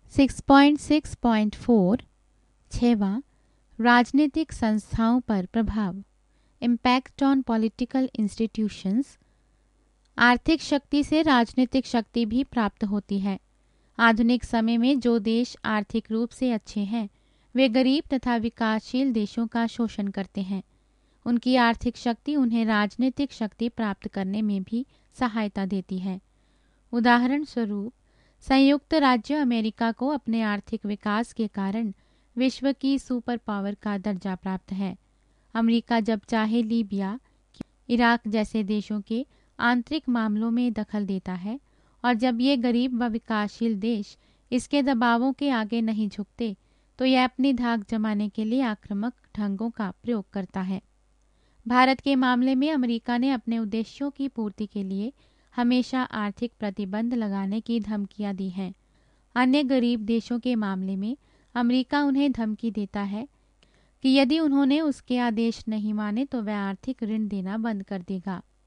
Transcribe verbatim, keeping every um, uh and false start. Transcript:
Six point six point four छठवां राजनीतिक संस्थाओं पर प्रभाव, इम्पैक्ट ऑन पॉलिटिकल इंस्टीट्यूशंस। आर्थिक शक्ति से राजनीतिक शक्ति भी प्राप्त होती है। आधुनिक समय में जो देश आर्थिक रूप से अच्छे हैं वे गरीब तथा विकासशील देशों का शोषण करते हैं। उनकी आर्थिक शक्ति उन्हें राजनीतिक शक्ति प्राप्त करने में भी सहायता देती है। उदाहरण स्वरूप संयुक्त राज्य अमेरिका को अपने आर्थिक विकास के कारण विश्व की सुपर पावर का दर्जा प्राप्त है। अमेरिका जब चाहे लीबिया, इराक जैसे देशों के आंतरिक मामलों में दखल देता है और जब ये गरीब व विकासशील देश इसके दबावों के आगे नहीं झुकते तो यह अपनी धाक जमाने के लिए आक्रामक ढंगों का प्रयोग करता है। भारत के मामले में अमेरिका ने अपने उद्देश्यों की पूर्ति के लिए हमेशा आर्थिक प्रतिबंध लगाने की धमकियां दी हैं। अन्य गरीब देशों के मामले में अमेरिका उन्हें धमकी देता है कि यदि उन्होंने उसके आदेश नहीं माने तो वह आर्थिक ऋण देना बंद कर देगा।